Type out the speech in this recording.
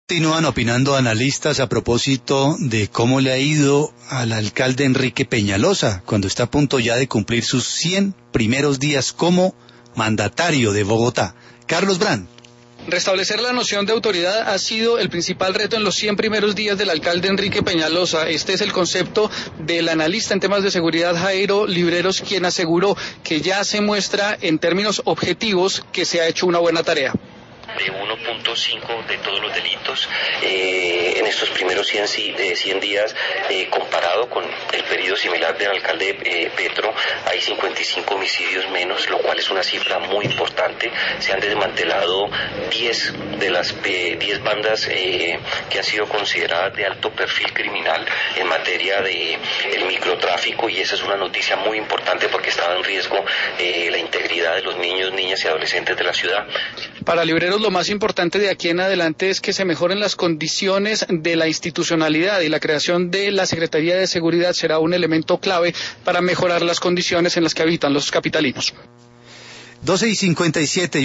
Continúan opinando analistas a propósito de cómo le ha ido al alcalde Enrique Peñalosa cuando está a punto ya de cumplir sus 100 primeros días como mandatario de Bogotá. Carlos Brand. Restablecer la noción de autoridad ha sido el principal reto en los 100 primeros días del alcalde Enrique Peñalosa. Este es el concepto del analista en temas de seguridad Jairo Libreros, quien aseguró que ya se muestra en términos objetivos que se ha hecho una buena tarea. De 1.5 de todos los delitos en estos primeros 100 días, comparado con el periodo similar del alcalde Petro, hay 55 homicidios menos, lo cual es una cifra muy importante. Se han desmantelado 10 de las 10 bandas que han sido consideradas de alto perfil criminal en materia de el microtráfico, y esa es una noticia muy importante porque estaba en riesgo la integridad de los niños, niñas y adolescentes de la ciudad. Para Libreros, lo más importante de aquí en adelante es que se mejoren las condiciones de la institucionalidad, y la creación de la Secretaría de Seguridad será un elemento clave para mejorar las condiciones en las que habitan los capitalinos. 12:57.